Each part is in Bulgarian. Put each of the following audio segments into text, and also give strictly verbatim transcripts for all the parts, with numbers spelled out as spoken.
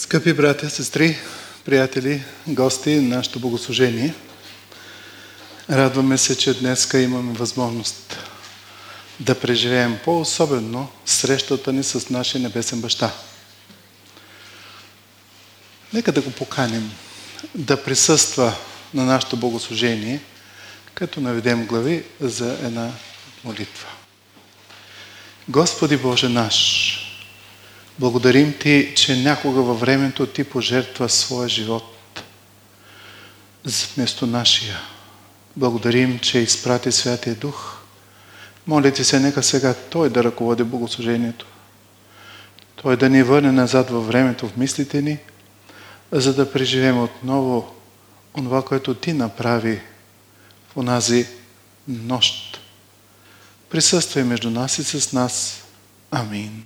Скъпи братя, сестри, приятели, гости на нашето богослужение, радваме се, че днес имаме възможност да преживеем по-особено срещата ни с нашия Небесен Баща. Нека да го поканим да присъства на нашето богослужение, като наведем глави за една молитва. Господи Боже наш, благодарим Ти, че някога във времето Ти пожертва своя живот вместо нашия. Благодарим, че изпрати Святия Дух. Моля Ти се, нека сега Той да ръководи богослужението. Той да ни върне назад във времето в мислите ни, за да преживеем отново онова, което Ти направи в онази нощ. Присъствай между нас и с нас. Амин.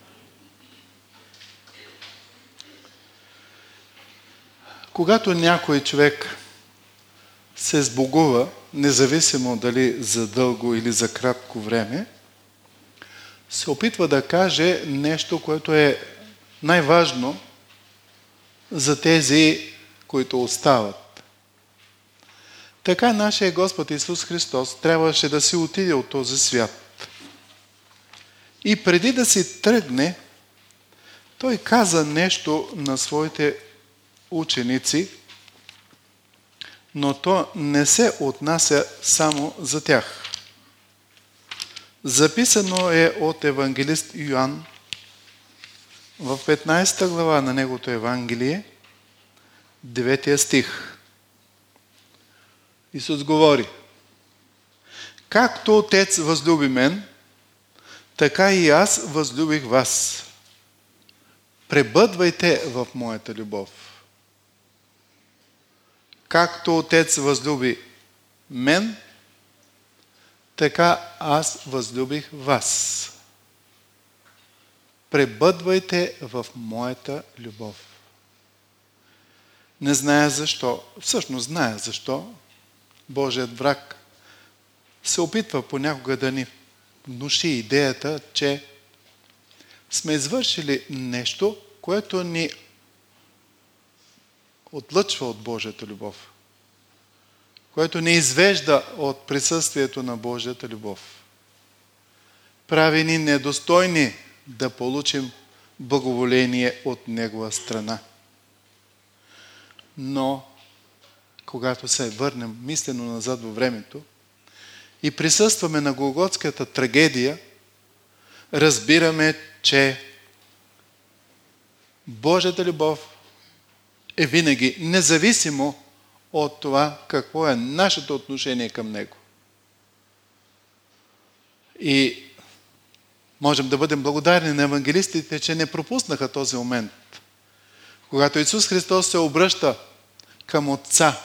Когато някой човек се сбогува, независимо дали за дълго или за кратко време, се опитва да каже нещо, което е най-важно за тези, които остават. Така нашия Господ Исус Христос трябваше да си отиде от този свят. И преди да си тръгне, Той каза нещо на своите ученици, но то не се отнася само за тях. Записано е от евангелист Йоан в петнайсета глава на неговото Евангелие, деветия стих. Исус говори: както Отец възлюби мен, така и аз възлюбих вас. Пребъдвайте в моята любов. Както Отец възлюби мен, така аз възлюбих вас. Пребъдвайте в моята любов. Не зная защо, всъщност зная защо, Божият враг се опитва понякога да ни внуши идеята, че сме извършили нещо, което ни отлъчва от Божията любов, което ни извежда от присъствието на Божията любов. Прави ни недостойни да получим благоволение от Негова страна. Но, когато се върнем мислено назад във времето и присъстваме на Голготската трагедия, разбираме, че Божията любов е винаги, независимо от това какво е нашето отношение към Него. И можем да бъдем благодарни на евангелистите, че не пропуснаха този момент, когато Исус Христос се обръща към Отца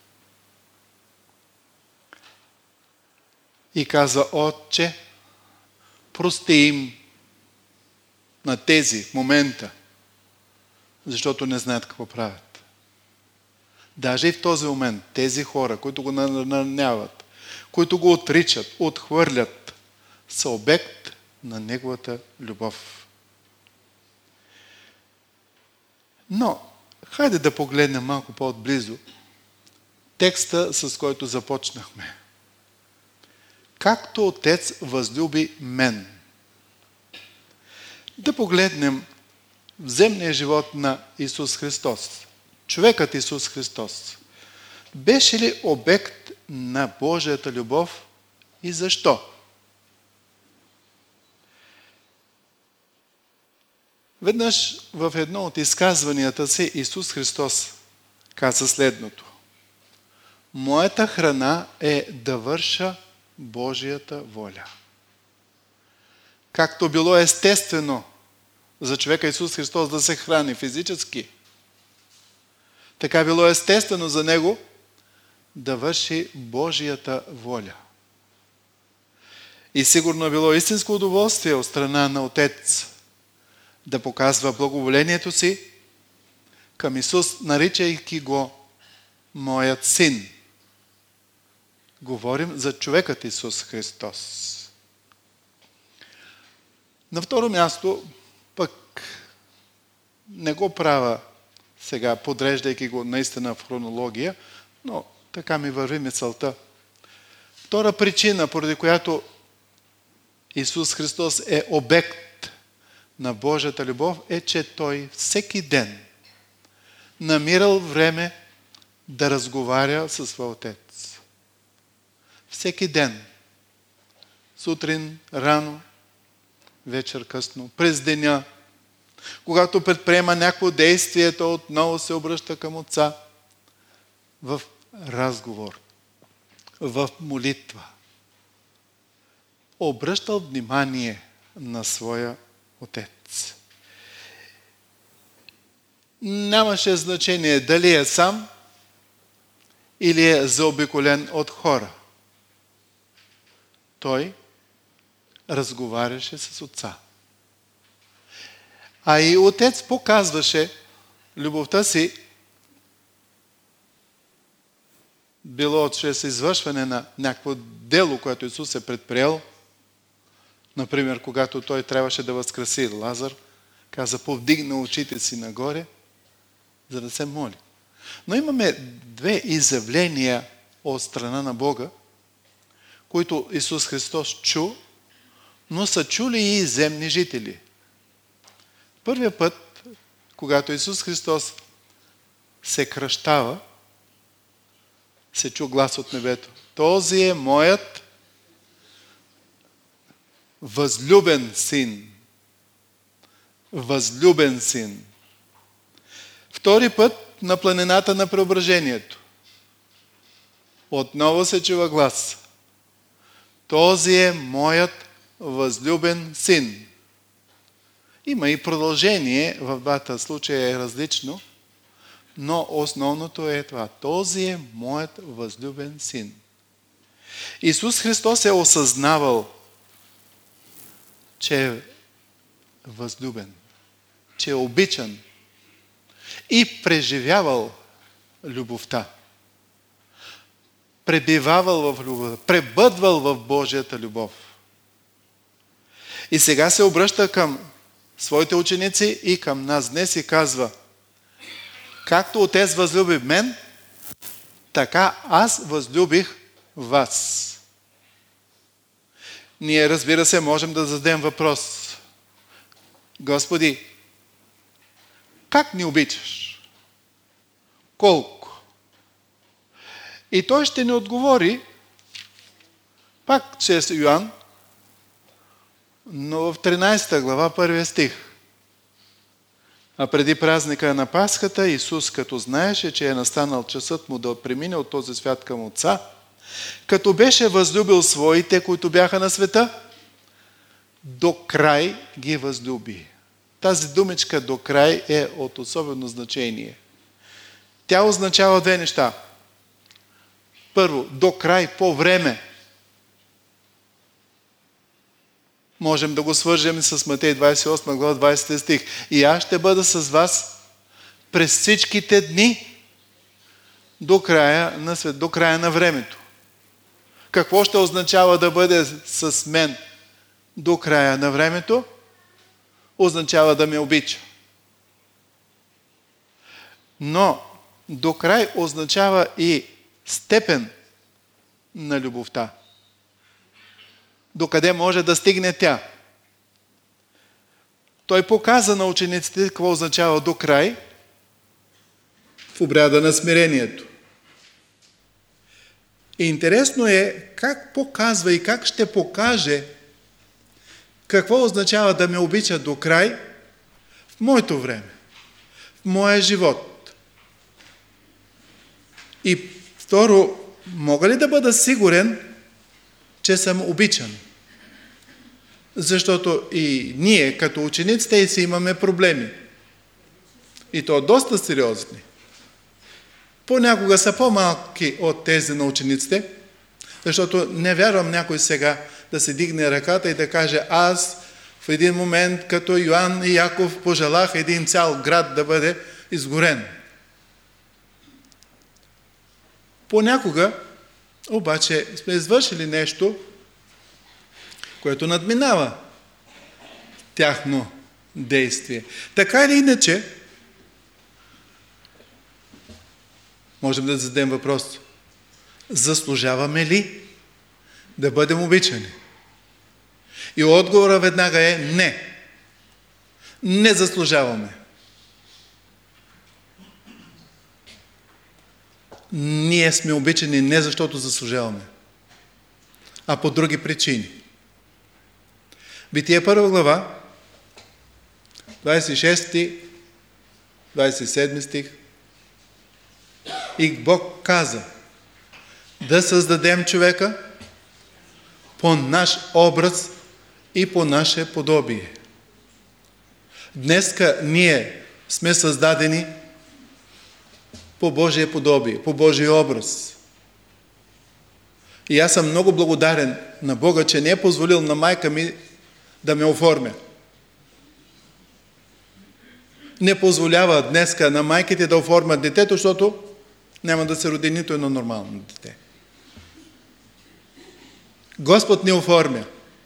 и казва: Отче, прости им на тези в момента, защото не знаят какво правят. Даже и в този момент тези хора, които го нараняват, които го отричат, отхвърлят, са обект на Неговата любов. Но, хайде да погледнем малко по-отблизо текста, с който започнахме. Както Отец възлюби мен. Да погледнем в земния живот на Исус Христос. Човекът Исус Христос беше ли обект на Божията любов и защо? Веднъж в едно от изказванията си Исус Христос каза следното: моята храна е да върша Божията воля. Както било естествено за човека Исус Христос да се храни физически, така било естествено за Него да върши Божията воля. И сигурно е било истинско удоволствие от страна на Отец да показва благоволението си към Исус, наричайки го моят син. Говорим за човекът Исус Христос. На второ място, пък Не го правя сега, подреждайки го наистина в хронология, но така ми върви мисълта. Втора причина, поради която Исус Христос е обект на Божията любов, е, че Той всеки ден намирал време да разговаря със своя Отец. Всеки ден. Сутрин, рано, вечер късно, през деня. Когато предприема някакво действие, то отново се обръща към Отца в разговор, в молитва. Обръщал внимание на своя Отец. Нямаше значение дали е сам или е заобиколен от хора. Той разговаряше с Отца. А и Отец показваше любовта си, било чрез извършване на някакво дело, което Исус е предприел. Например, когато Той трябваше да възкреси Лазар, каза: повдигна очите си нагоре, за да се моли. Но имаме две изявления от страна на Бога, които Исус Христос чу, но са чули и земни жители. Първият път, когато Исус Христос се кръщава, се чу глас от небето: този е моят възлюбен син. Възлюбен син. Втори път, на планината на преображението, отново се чува глас: този е моят възлюбен син. Има и продължение, в двата случая е различно, но основното е това: този е моят възлюбен син. Исус Христос е осъзнавал, че е възлюбен, че е обичан и преживявал любовта. Пребивавал в любовта, пребъдвал в Божията любов. И сега се обръща към своите ученици и към нас днес и казва: както Отец възлюби мен, така аз възлюбих вас. Ние, разбира се, можем да зададем въпрос: Господи, как ни обичаш? Колко? И Той ще ни отговори пак чрез Йоан, но в тринадесета глава, първия стих. А преди празника на Пасхата, Исус, като знаеше, че е настанал часът му да премине от този свят към Отца, като беше възлюбил своите, които бяха на света, до край ги възлюби. Тази думичка до край е от особено значение. Тя означава две неща. Първо, до край, по време. Можем да го свържем с Матей двадесет и осма глава, двадесети стих. И аз ще бъда с вас през всичките дни до края на свет, до края на времето. Какво ще означава да бъде с мен до края на времето? Означава да ме обича. Но до край означава и степен на любовта. Докъде може да стигне тя? Той показа на учениците какво означава до край в обряда на смирението. И интересно е как показва и как ще покаже какво означава да ме обича до край в моето време, в моя живот. И второ, мога ли да бъда сигурен, че съм обичан? Защото и ние, като учениците, си имаме проблеми. И то доста сериозни. Понякога са по-малки от тези на учениците, защото не вярвам някой сега да се дигне ръката и да каже: аз в един момент, като Йоан и Яков, пожелах един цял град да бъде изгорен. Понякога обаче сме извършили нещо, което надминава тяхно действие. Така или иначе, можем да зададем въпрос: заслужаваме ли да бъдем обичани? И отговора веднага е не. Не заслужаваме. Ние сме обичани не защото заслужаваме, а по други причини. Битие първа глава, двадесет и шести, двадесет и седми стих. И Бог каза: да създадем човека по наш образ и по наше подобие. Днеска ние сме създадени по Божие подобие, по Божия образ. И аз съм много благодарен на Бога, че не е позволил на майка ми да ме оформя. Не позволява днеска на майките да оформят детето, защото няма да се роди нито едно нормално дете. Господ ни оформя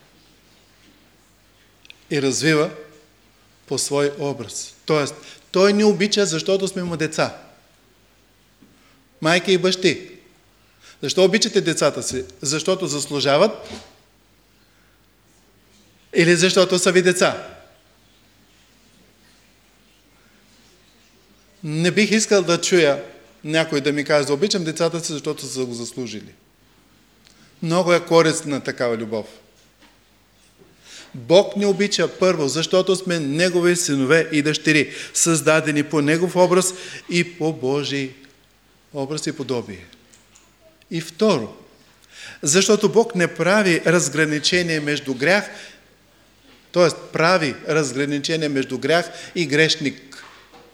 и развива по свой образ. Тоест, Той ни обича, защото сме му деца. Майки и бащи. Защо обичате децата си? Защото заслужават? Или защото са ви деца? Не бих искал да чуя някой да ми каже: обичам децата си, защото са го заслужили. Много е користна такава любов. Бог ни обича първо, защото сме Негови синове и дъщери, създадени по Негов образ и по Божий образ и подобие. И второ, защото Бог не прави разграничение между грях, т.е. прави разграничение между грях и грешник.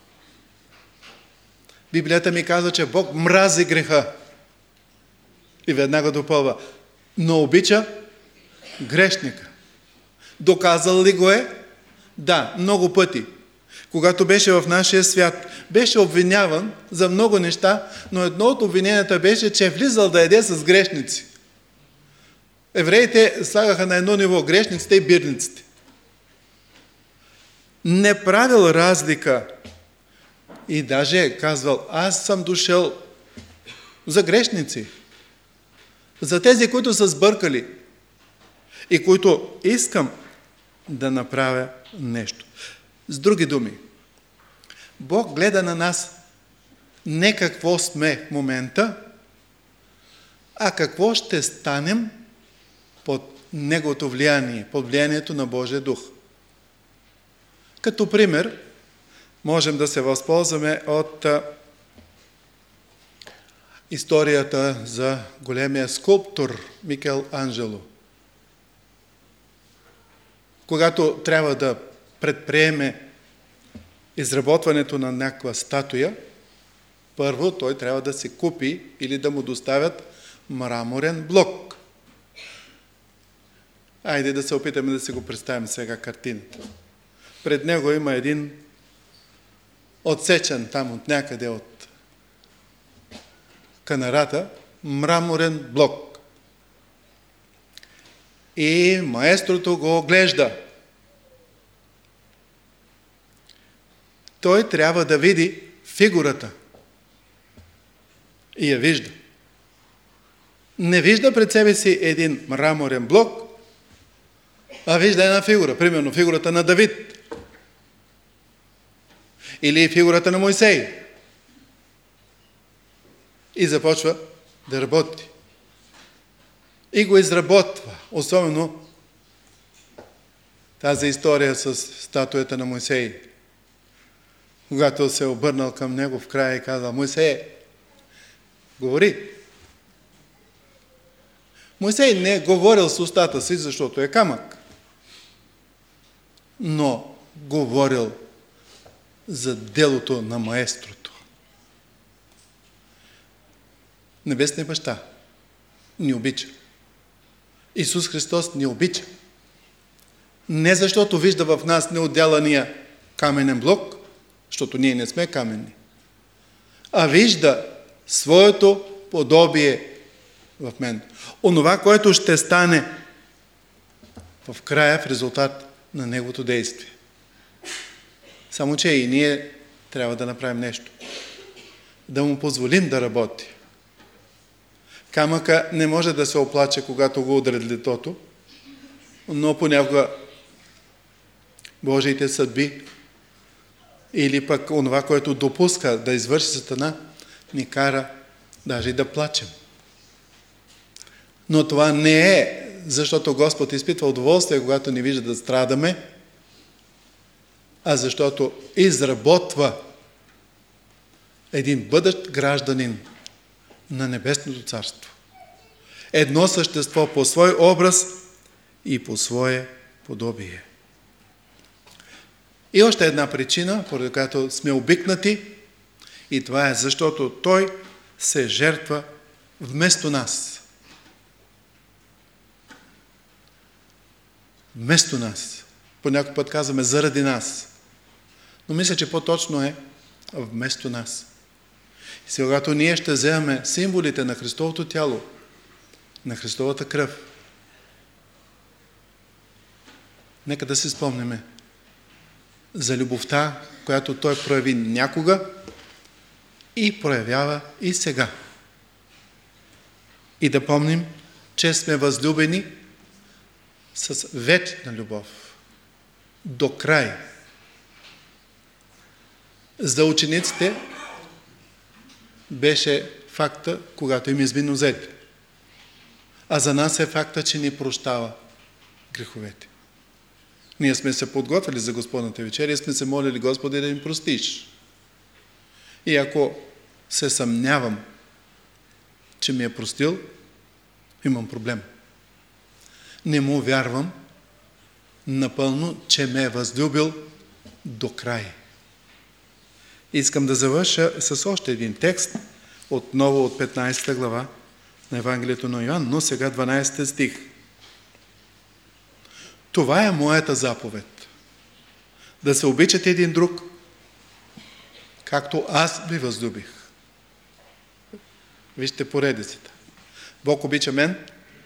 Библията ми казва, че Бог мрази греха. И веднага допълва: но обича грешника. Доказал ли го е? Да, много пъти. Когато беше в нашия свят, беше обвиняван за много неща, но едно от обвиненията беше, че е влизал да яде с грешници. Евреите слагаха на едно ниво грешниците и бирниците. Не правил разлика и даже е казвал: аз съм дошъл за грешници, за тези, които са сбъркали и които искам да направя нещо. С други думи, Бог гледа на нас не какво сме в момента, а какво ще станем под Неговото влияние, под влиянието на Божия дух. Като пример, можем да се възползваме от историята за големия скулптор Микел Анджело. Когато трябва да предприеме изработването на някаква статуя, първо той трябва да се купи или да му доставят мраморен блок. Айде да се опитаме да си го представим сега картината. Пред него има един отсечен там от някъде от канарата мраморен блок. И маестрото го оглежда. Той трябва да види фигурата. И я вижда. Не вижда пред себе си един мраморен блок, а вижда една фигура. Примерно фигурата на Давид. Или фигурата на Мойсей. И започва да работи. И го изработва. Особено тази история с статуята на Мойсей. Когато се е обърнал към него в края и казал: Мойсей, говори. Мойсей не е говорил с устата си, защото е камък. Но говорил за делото на маестрото. Небесният баща ни обича. Исус Христос ни обича. Не защото вижда в нас неотделания каменен блок, защото ние не сме каменни, а вижда своето подобие в мен. Онова, което ще стане в края в резултат на Неговото действие. Само че и ние трябва да направим нещо. да му позволим да работи. Камъка не може да се оплаче, когато го удрят летото, но понякога Божиите съдби или пък онова, което допуска да извърши Сатана, ни кара даже и да плачем. Но това не е, защото Господ изпитва удоволствие, когато ни вижда да страдаме, а защото изработва един бъдещ гражданин на Небесното царство. Едно същество по свой образ и по свое подобие. И още една причина, поради която сме обикнати, и това е защото Той се жертва вместо нас. Вместо нас. По някой път казваме заради нас. Но мисля, че по-точно е вместо нас. И сега, когато ние ще вземем символите на Христовото тяло, на Христовата кръв, нека да си спомним за любовта, която Той прояви някога и проявява и сега. И да помним, че сме възлюбени с вечна любов. До край. За учениците беше факта, когато им изби нозете. А за нас е факта, че ни прощава греховете. Ние сме се подготвили за Господната вечеря и сме се молили, Господи, да им простиш. И ако се съмнявам, че ми е простил, имам проблем. Не му вярвам напълно, че ме е възлюбил до край. Искам да завърша с още един текст, отново от петнайсета глава на Евангелието на Йоан, но сега дванайсети стих. Това е моята заповед. Да се обичате един друг, както аз ви възлюбих. Вижте поредицата. Бог обича мен,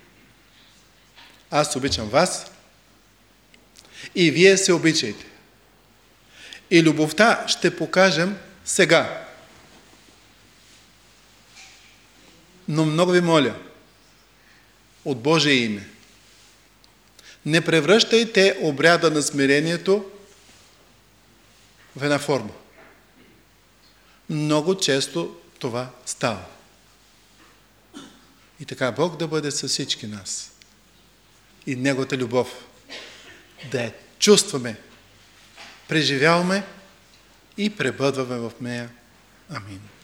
аз обичам вас и вие се обичайте. И любовта ще покажем сега. Но много ви моля, от Божие име, не превръщайте обряда на смирението в една форма. Много често това става. И така Бог да бъде с всички нас. И Неговата любов да я чувстваме, преживяваме и пребъдваме в нея. Амин.